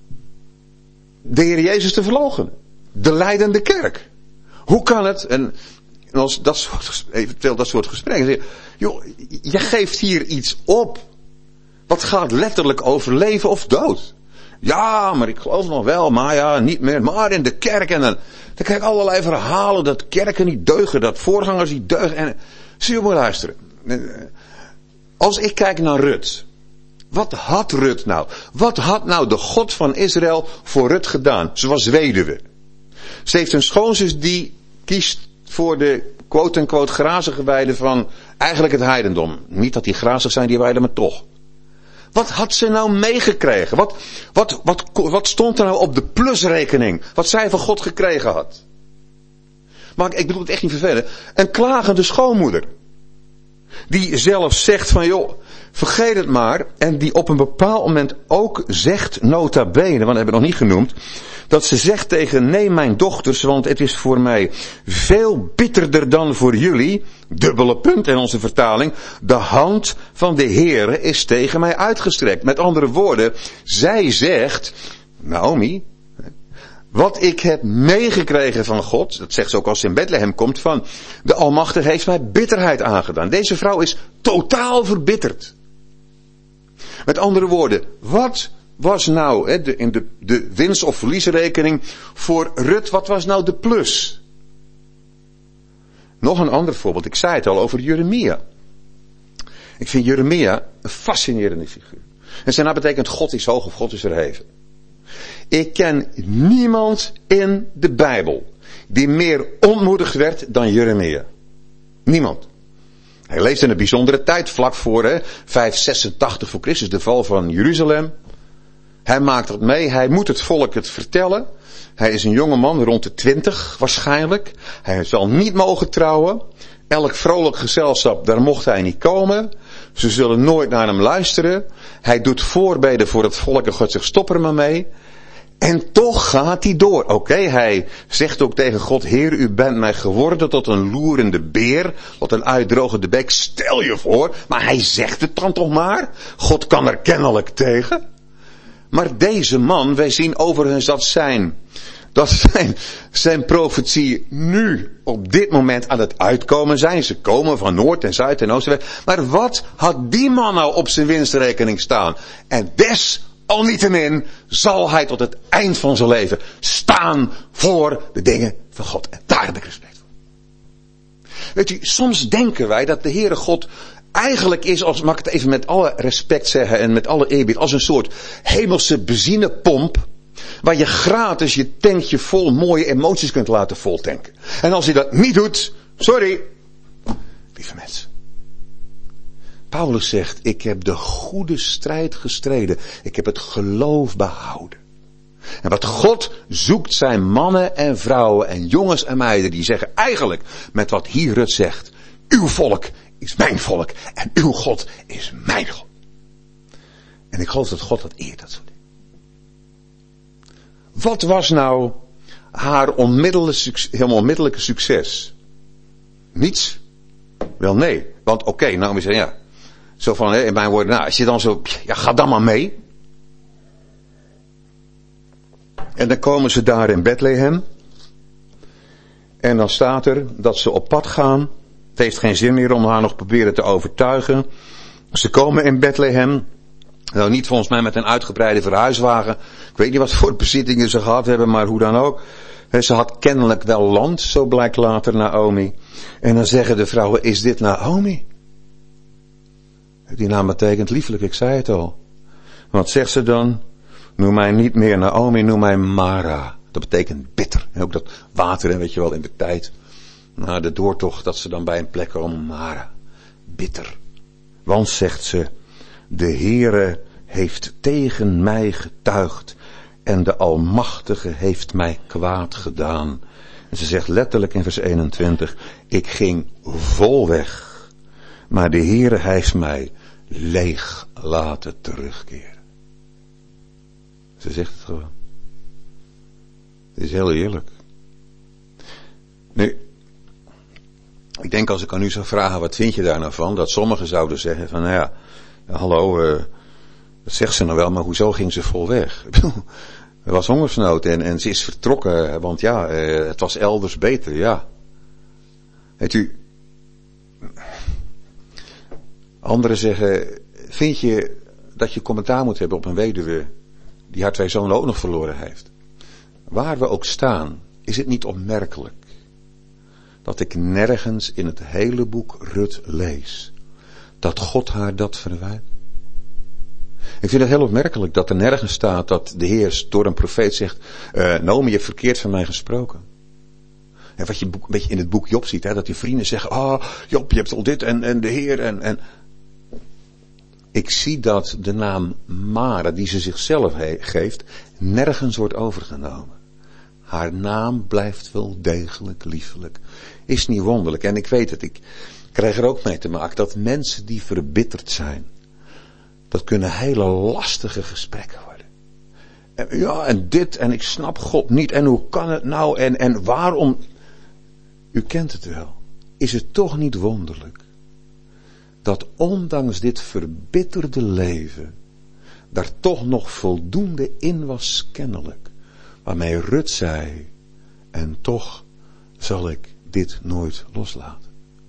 de Heer Jezus te verloochenen. De leidende kerk. Hoe kan het? En als dat soort, eventueel dat soort gesprekken. Zeg, joh, je geeft hier iets op. Wat gaat letterlijk over leven of dood. Ja, maar ik geloof nog wel, maar ja, niet meer. Maar in de kerk en dan, dan krijg ik allerlei verhalen dat kerken niet deugen, dat voorgangers niet deugen. En, zie je maar luisteren. Als ik kijk naar Rut. Wat had Rut nou? Wat had nou de God van Israël voor Rut gedaan? Ze was weduwe. Ze heeft een schoonzus die kiest voor de quote-unquote grazige weiden van eigenlijk het heidendom. Niet dat die grazig zijn, die weiden, maar toch. Wat had ze nou meegekregen? Wat, wat, wat, wat stond er nou op de plusrekening? Wat zij van God gekregen had? Maar ik bedoel het echt niet vervelend. Een klagende schoonmoeder. Die zelf zegt van joh, vergeet het maar. En die op een bepaald moment ook zegt, nota bene, want dat hebben we nog niet genoemd. Dat ze zegt tegen, nee mijn dochters, want het is voor mij veel bitterder dan voor jullie. Dubbele punt in onze vertaling. De hand van de Heere is tegen mij uitgestrekt. Met andere woorden, zij zegt, Naomi, wat ik heb meegekregen van God, dat zegt ze ook als ze in Bethlehem komt, van de Almachtige heeft mij bitterheid aangedaan. Deze vrouw is totaal verbitterd. Met andere woorden, wat was nou hè, de, in de, de winst- of verliesrekening voor Rut, wat was nou de plus? Nog een ander voorbeeld, ik zei het al over Jeremia. Ik vind Jeremia een fascinerende figuur. En zijn naam betekent God is hoog of God is verheven. Ik ken niemand in de Bijbel die meer ontmoedigd werd dan Jeremia. Niemand. Hij leeft in een bijzondere tijd, vlak voor hè, vijfhonderdzesentachtig voor Christus, de val van Jeruzalem. Hij maakt dat mee, hij moet het volk het vertellen. Hij is een jonge man, rond de twintig waarschijnlijk. Hij zal niet mogen trouwen. Elk vrolijk gezelschap, daar mocht hij niet komen. Ze zullen nooit naar hem luisteren. Hij doet voorbeden voor het volk en God zegt stop er maar mee. En toch gaat hij door. Oké, okay, hij zegt ook tegen God, Heer, u bent mij geworden tot een loerende beer, tot een uitdrogende bek. Stel je voor, maar hij zegt het dan toch maar. God kan er kennelijk tegen. Maar deze man, wij zien overigens dat zijn, dat zijn, zijn profetie nu op dit moment aan het uitkomen zijn. Ze komen van Noord en Zuid en Oosten. Maar wat had die man nou op zijn winstrekening staan? En desalniettemin zal hij tot het eind van zijn leven staan voor de dingen van God. En daar heb ik respect voor. Weet u, soms denken wij dat de Heere God eigenlijk is, als mag ik het even met alle respect zeggen en met alle eerbied, als een soort hemelse benzinepomp, waar je gratis je tankje vol mooie emoties kunt laten voltanken. En als hij dat niet doet, sorry, lieve mensen. Paulus zegt, ik heb de goede strijd gestreden. Ik heb het geloof behouden. En wat God zoekt zijn mannen en vrouwen en jongens en meiden die zeggen eigenlijk met wat hier Rut zegt, uw volk is mijn volk en uw God is mijn God. En ik geloof dat God dat eert, dat soort dingen. Wat was nou haar onmiddellijke, helemaal onmiddellijke succes? Niets? Wel nee, want oké, okay, nou we zeggen ja, zo van in mijn woorden, nou als je dan zo, ja ga dan maar mee. En dan komen ze daar in Bethlehem. En dan staat er dat ze op pad gaan. Het heeft geen zin meer om haar nog proberen te overtuigen. Ze komen in Bethlehem. Nou, niet volgens mij met een uitgebreide verhuiswagen. Ik weet niet wat voor bezittingen ze gehad hebben, maar hoe dan ook. Ze had kennelijk wel land, zo blijkt later Naomi. En dan zeggen de vrouwen, is dit Naomi? Die naam betekent liefelijk, ik zei het al. Wat zegt ze dan? Noem mij niet meer Naomi, noem mij Mara. Dat betekent bitter. En ook dat water, weet je wel, in de tijd. Na de doortocht, dat ze dan bij een plek komen. Mara. Bitter. Want, zegt ze, de Heere heeft tegen mij getuigd. En de Almachtige heeft mij kwaad gedaan. En ze zegt letterlijk in vers eenentwintig. Ik ging vol weg. Maar de Heere heeft mij leeg laten terugkeren. Ze zegt het gewoon. Het is heel eerlijk. Nu, ik denk als ik aan u zou vragen, wat vind je daar nou van? Dat sommigen zouden zeggen van, nou ja, hallo, uh, dat zegt ze nou wel, maar hoezo ging ze vol weg? Er was hongersnood en, en ze is vertrokken, want ja, uh, het was elders beter, ja. Weet u, anderen zeggen, vind je dat je commentaar moet hebben op een weduwe die haar twee zonen ook nog verloren heeft? Waar we ook staan, is het niet opmerkelijk dat ik nergens in het hele boek Rut lees dat God haar dat verwijt? Ik vind het heel opmerkelijk dat er nergens staat dat de Heer door een profeet zegt, uh, Naomi, je hebt verkeerd van mij gesproken. En wat je een beetje in het boek Job ziet, hè, dat die vrienden zeggen, ah, oh, Job, je hebt al dit en, en de Heer en, en... Ik zie dat de naam Mara, die ze zichzelf he- geeft, nergens wordt overgenomen. Haar naam blijft wel degelijk liefelijk. Is niet wonderlijk. En ik weet het, ik krijg er ook mee te maken dat mensen die verbitterd zijn, dat kunnen hele lastige gesprekken worden. En, ja, en dit, en ik snap God niet, en hoe kan het nou, en, en waarom? U kent het wel. Is het toch niet wonderlijk dat ondanks dit verbitterde leven, daar toch nog voldoende in was kennelijk, waarmee Rut zei, en toch zal ik dit nooit loslaten.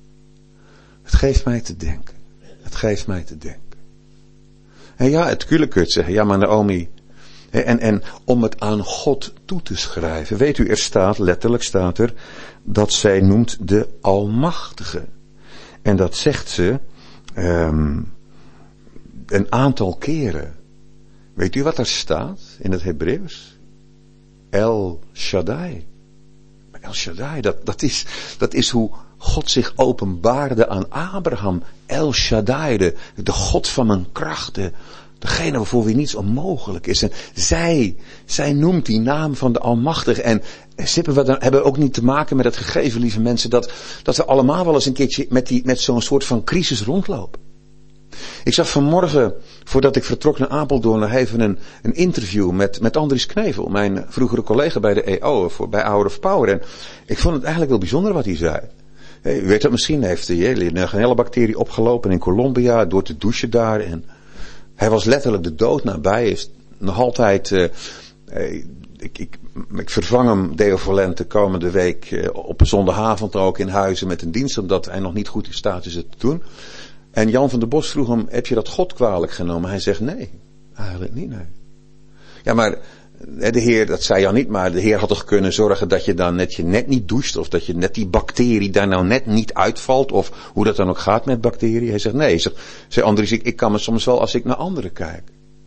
Het geeft mij te denken. Het geeft mij te denken. En ja, het tuurlijk kun je zeggen, ja maar Naomi, en, en om het aan God toe te schrijven, weet u, er staat, letterlijk staat er, dat zij noemt de Almachtige. En dat zegt ze um, een aantal keren. Weet u wat er staat in het Hebreeuws? El Shaddai. El Shaddai, dat, dat, is, dat is hoe God zich openbaarde aan Abraham. El Shaddai, de, de God van mijn krachten. Degene voor wie niets onmogelijk is. En zij, zij noemt die naam van de Almachtige. En zippen we dan, hebben ook niet te maken met het gegeven, lieve mensen, dat, dat we allemaal wel eens een keertje met, die, met zo'n soort van crisis rondlopen. Ik zag vanmorgen, voordat ik vertrok naar Apeldoorn, nog even een, een interview met, met Andries Knevel, mijn vroegere collega bij de E O, voor, bij Hour of Power. En ik vond het eigenlijk wel bijzonder wat hij zei. U weet dat misschien, heeft de Legionella-bacterie opgelopen in Colombia, door te douchen daar. En hij was letterlijk de dood nabij, is nog altijd, uh, uh, ik, ik, ik vervang hem deovalent de komende week uh, op een zondagavond ook in Huizen met een dienst, omdat hij nog niet goed in staat is het te doen. En Jan van der Bos vroeg hem, heb je dat God kwalijk genomen? Hij zegt nee, eigenlijk niet, nee. Ja, maar de Heer, dat zei Jan niet, maar de Heer had toch kunnen zorgen dat je dan net je net niet doucht, of dat je net die bacterie daar nou net niet uitvalt, of hoe dat dan ook gaat met bacteriën. Hij zegt nee, hij zegt, zei Andries, ik, ik kan me soms wel als ik naar anderen kijk.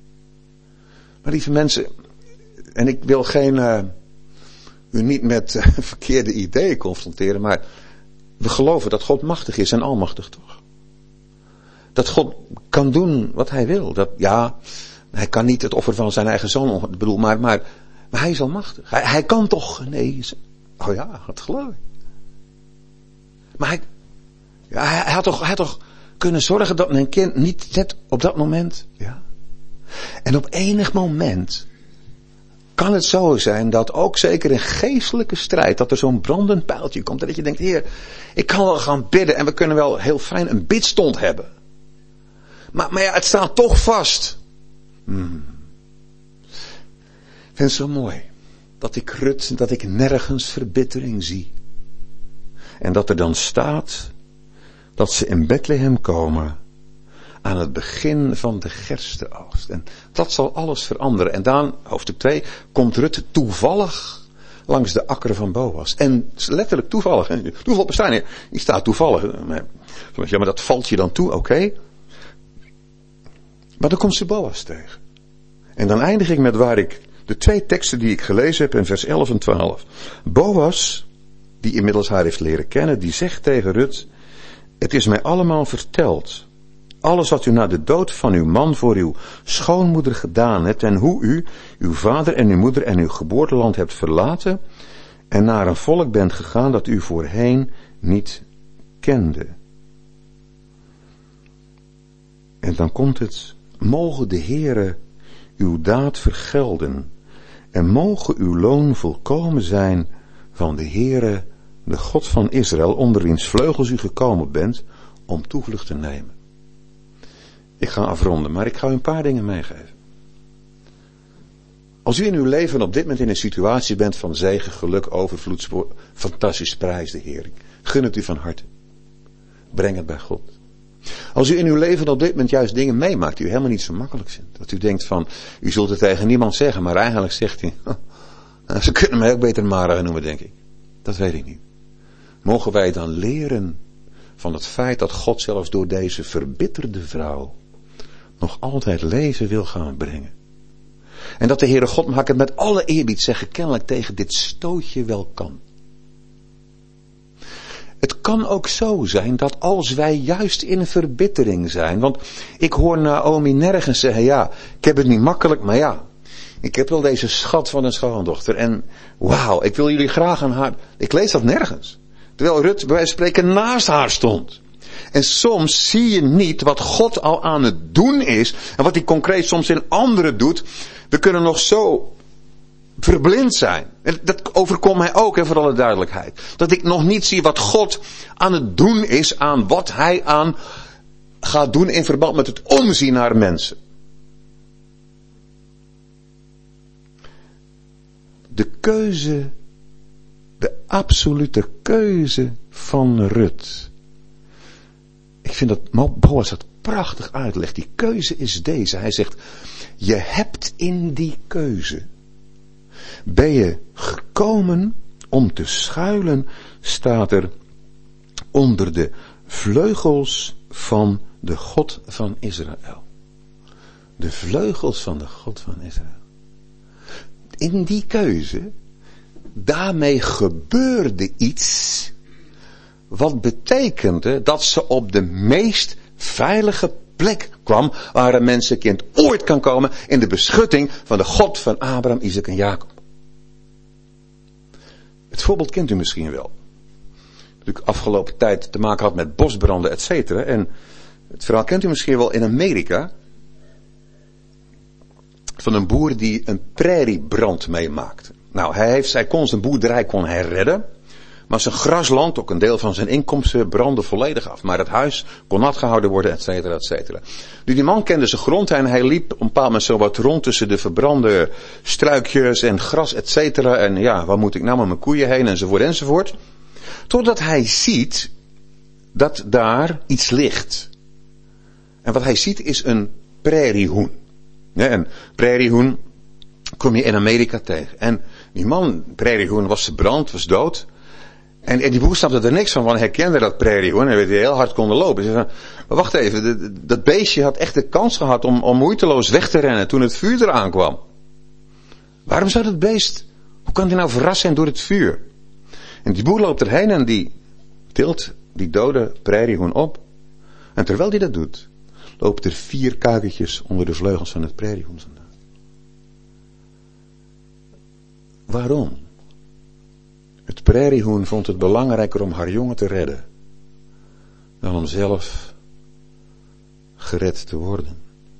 Maar lieve mensen, en ik wil geen, uh, u niet met uh, verkeerde ideeën confronteren, maar we geloven dat God machtig is en almachtig toch? Dat God kan doen wat hij wil. Dat, ja, hij kan niet het offer van zijn eigen zoon, bedoel, maar, maar, maar hij is almachtig. Hij, hij kan toch genezen. Oh ja, dat geloof ik. Maar hij, ja, hij, hij, had toch, hij had toch kunnen zorgen dat mijn kind niet net op dat moment, ja. En op enig moment kan het zo zijn dat ook zeker in geestelijke strijd, dat er zo'n brandend pijltje komt en dat je denkt, Heer, ik kan wel gaan bidden en we kunnen wel heel fijn een bidstond hebben. Maar, maar ja, het staat toch vast. Hmm. Ik vind het zo mooi dat ik Rut, dat ik nergens verbittering zie. En dat er dan staat dat ze in Bethlehem komen aan het begin van de gerstenoogst. En dat zal alles veranderen. En dan, hoofdstuk twee, komt Rut toevallig langs de akker van Boas. En letterlijk toevallig. Toeval bestaat niet. Die staat toevallig. Ja, maar dat valt je dan toe, oké. Okay. Maar dan komt ze Boas tegen. En dan eindig ik met waar ik De twee teksten die ik gelezen heb in vers elf en twaalf. Boas, die inmiddels haar heeft leren kennen, die zegt tegen Rut: het is mij allemaal verteld. Alles wat u na de dood van uw man voor uw schoonmoeder gedaan hebt en hoe u uw vader en uw moeder en uw geboorteland hebt verlaten en naar een volk bent gegaan dat u voorheen niet kende. En dan komt het: mogen de Heere uw daad vergelden en mogen uw loon volkomen zijn van de Heere, de God van Israël, onder wiens vleugels u gekomen bent om toevlucht te nemen. Ik ga afronden, maar ik ga u een paar dingen meegeven. Als u in uw leven op dit moment in een situatie bent van zegen, geluk, overvloed, fantastisch, prijs de Heer. Ik gun het u van harte. Breng het bij God. Als u in uw leven op dit moment juist dingen meemaakt die u helemaal niet zo makkelijk vindt. Dat u denkt van, u zult het tegen niemand zeggen, maar eigenlijk zegt u, oh, ze kunnen mij ook beter Mara noemen, denk ik. Dat weet ik niet. Mogen wij dan leren van het feit dat God zelfs door deze verbitterde vrouw nog altijd leven wil gaan brengen. En dat de Heere God, mag ik het met alle eerbied zeggen, kennelijk tegen dit stootje wel kan. Het kan ook zo zijn dat als wij juist in verbittering zijn, want ik hoor Naomi nergens zeggen, ja, ik heb het niet makkelijk, maar ja, ik heb wel deze schat van een schoondochter en wauw, ik wil jullie graag aan haar, ik lees dat nergens. Terwijl Rut bij wijze van spreken naast haar stond. En soms zie je niet wat God al aan het doen is en wat hij concreet soms in anderen doet. We kunnen nog zo verblind zijn. En dat overkomt mij ook, hè, voor alle duidelijkheid. Dat ik nog niet zie wat God aan het doen is, aan wat hij aan gaat doen in verband met het omzien naar mensen. De keuze, de absolute keuze van Rut. Ik vind dat Boas dat prachtig uitlegt. Die keuze is deze. Hij zegt, je hebt in die keuze, ben je gekomen om te schuilen, staat er, onder de vleugels van de God van Israël. De vleugels van de God van Israël. In die keuze, daarmee gebeurde iets wat betekende dat ze op de meest veilige plek kwam waar een mensenkind ooit kan komen, in de beschutting van de God van Abraham, Isaac en Jacob. Het voorbeeld kent u misschien wel. Natuurlijk afgelopen tijd te maken had met bosbranden, et cetera. En het verhaal kent u misschien wel in Amerika. Van een boer die een prairiebrand meemaakte. Nou, hij, heeft, hij kon zijn boerderij kon hij redden. Maar zijn grasland, ook een deel van zijn inkomsten, brandde volledig af. Maar het huis kon nat gehouden worden, et cetera, et cetera. Nu, die man kende zijn grond en hij liep op een bepaald moment zo wat rond tussen de verbrande struikjes en gras, et cetera. En ja, waar moet ik nou met mijn koeien heen, enzovoort, enzovoort. Totdat hij ziet dat daar iets ligt. En wat hij ziet is een prairiehoen. Ja, een prairiehoen kom je in Amerika tegen. En die man, prairiehoen, was verbrand, was dood. En, en die boer snapte er niks van, want hij herkende dat prairiehoen en weet hij heel hard konden lopen. Ze zei, maar wacht even, de, de, dat beestje had echt de kans gehad om, om moeiteloos weg te rennen toen het vuur eraan kwam. Waarom zou dat beest, hoe kan die nou verrast zijn door het vuur? En die boer loopt erheen en die tilt die dode prairiehoen op. En terwijl hij dat doet, lopen er vier kuikentjes onder de vleugels van het prairiehoen vandaan. Waarom? Het prairiehoen vond het belangrijker om haar jongen te redden dan om zelf gered te worden.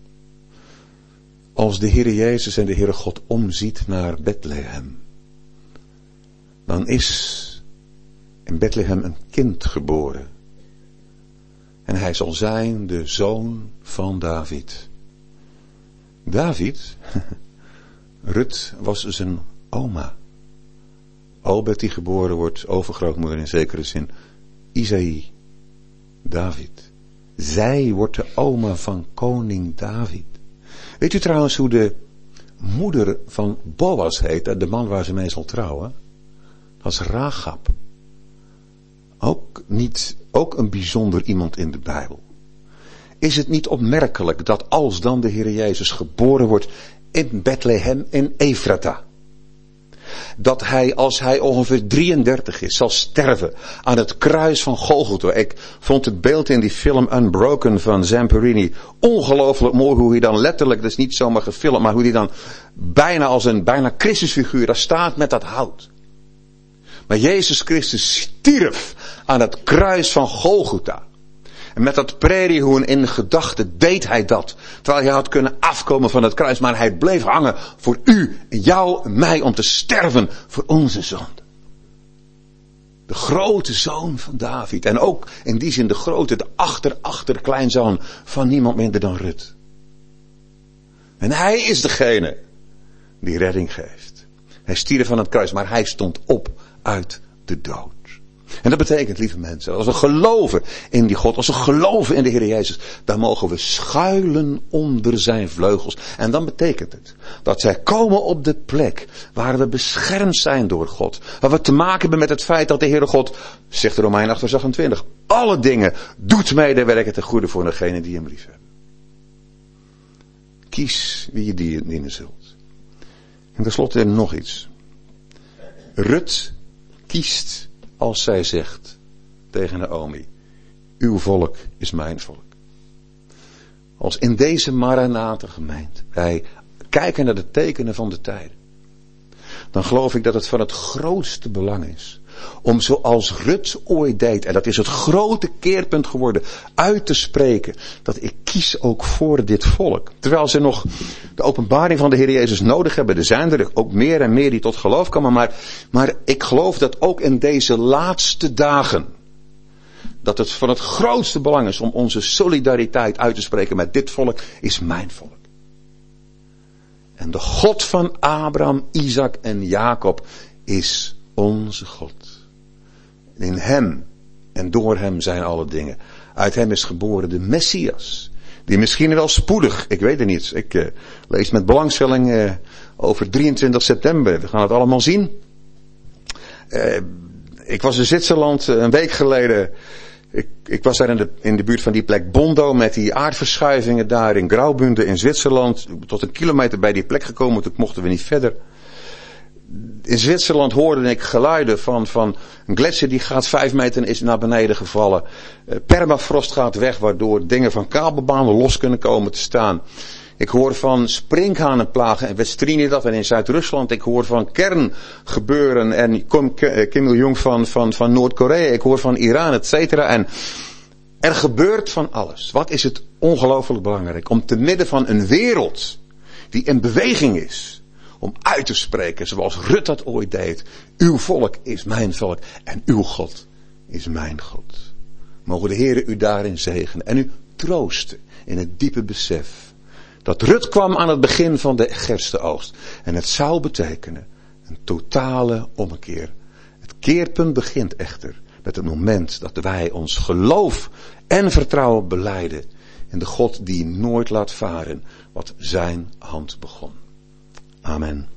Als de Heere Jezus en de Heere God omziet naar Bethlehem, dan is in Bethlehem een kind geboren. En hij zal zijn de zoon van David. David, Rut was zijn oma. Albert die geboren wordt, overgrootmoeder in zekere zin, Isaïe, David. Zij wordt de oma van koning David. Weet u trouwens hoe de moeder van Boas heet, de man waar ze mee zal trouwen? Dat is Rachab. Ook niet, ook een bijzonder iemand in de Bijbel. Is het niet opmerkelijk dat als dan de Heer Jezus geboren wordt in Bethlehem in Efrata. Dat hij, als hij ongeveer drieëndertig is, zal sterven aan het kruis van Golgotha. Ik vond het beeld in die film Unbroken van Zamperini ongelooflijk mooi. Hoe hij dan letterlijk, dat is niet zomaar gefilmd, maar hoe hij dan bijna als een bijna Christusfiguur daar staat met dat hout. Maar Jezus Christus stierf aan het kruis van Golgotha. En met dat preriehoen in de gedachten deed hij dat. Terwijl hij had kunnen afkomen van het kruis. Maar hij bleef hangen voor u, jou en mij. Om te sterven voor onze zonde. De grote zoon van David. En ook in die zin de grote, de achter-achterkleinzoon van niemand minder dan Rut. En hij is degene die redding geeft. Hij stierf van het kruis, maar hij stond op uit de dood. En dat betekent, lieve mensen, als we geloven in die God, als we geloven in de Heer Jezus, dan mogen we schuilen onder zijn vleugels. En dan betekent het dat zij komen op de plek waar we beschermd zijn door God. Waar we te maken hebben met het feit dat de Heere God, zegt de Romeinen acht vers achtentwintig, alle dingen doet medewerken ten goede voor degenen die hem lief hebben. Kies wie je dienen zult. En tenslotte nog iets. Rut kiest als zij zegt tegen Naomi, uw volk is mijn volk. Als in deze Maranatha gemeente wij kijken naar de tekenen van de tijden, dan geloof ik dat het van het grootste belang is om zoals Rut ooit deed, en dat is het grote keerpunt geworden, uit te spreken dat ik kies ook voor dit volk. Terwijl ze nog de openbaring van de Heer Jezus nodig hebben. Er zijn er ook meer en meer die tot geloof komen. Maar, maar ik geloof dat ook in deze laatste dagen, dat het van het grootste belang is om onze solidariteit uit te spreken met dit volk is mijn volk. En de God van Abraham, Isaac en Jacob is onze God. In hem en door hem zijn alle dingen. Uit hem is geboren de Messias. Die misschien wel spoedig, ik weet het niet. Ik uh, lees met belangstelling uh, over drieëntwintig september. We gaan het allemaal zien. Uh, ik was in Zwitserland uh, een week geleden. Ik, ik was daar in de, in de buurt van die plek Bondo met die aardverschuivingen daar in Graubünden in Zwitserland. Tot een kilometer bij die plek gekomen, toen mochten we niet verder. In Zwitserland hoorde ik geluiden van, van een gletsjer die gaat vijf meter is naar beneden gevallen. Uh, permafrost gaat weg waardoor dingen van kabelbanen los kunnen komen te staan. Ik hoor van sprinkhanenplagen in West-Trinidad en in Zuid-Rusland. Ik hoor van kerngebeuren en Kim Il-jung van, van, van Noord-Korea. Ik hoor van Iran, et cetera. En er gebeurt van alles. Wat is het ongelooflijk belangrijk om te midden van een wereld die in beweging is, om uit te spreken zoals Rut dat ooit deed. Uw volk is mijn volk en uw God is mijn God. Mogen de Heere u daarin zegenen en u troosten in het diepe besef dat Rut kwam aan het begin van de gerstenoogst. En het zou betekenen een totale ommekeer. Het keerpunt begint echter met het moment dat wij ons geloof en vertrouwen belijden in de God die nooit laat varen wat zijn hand begon. Amen.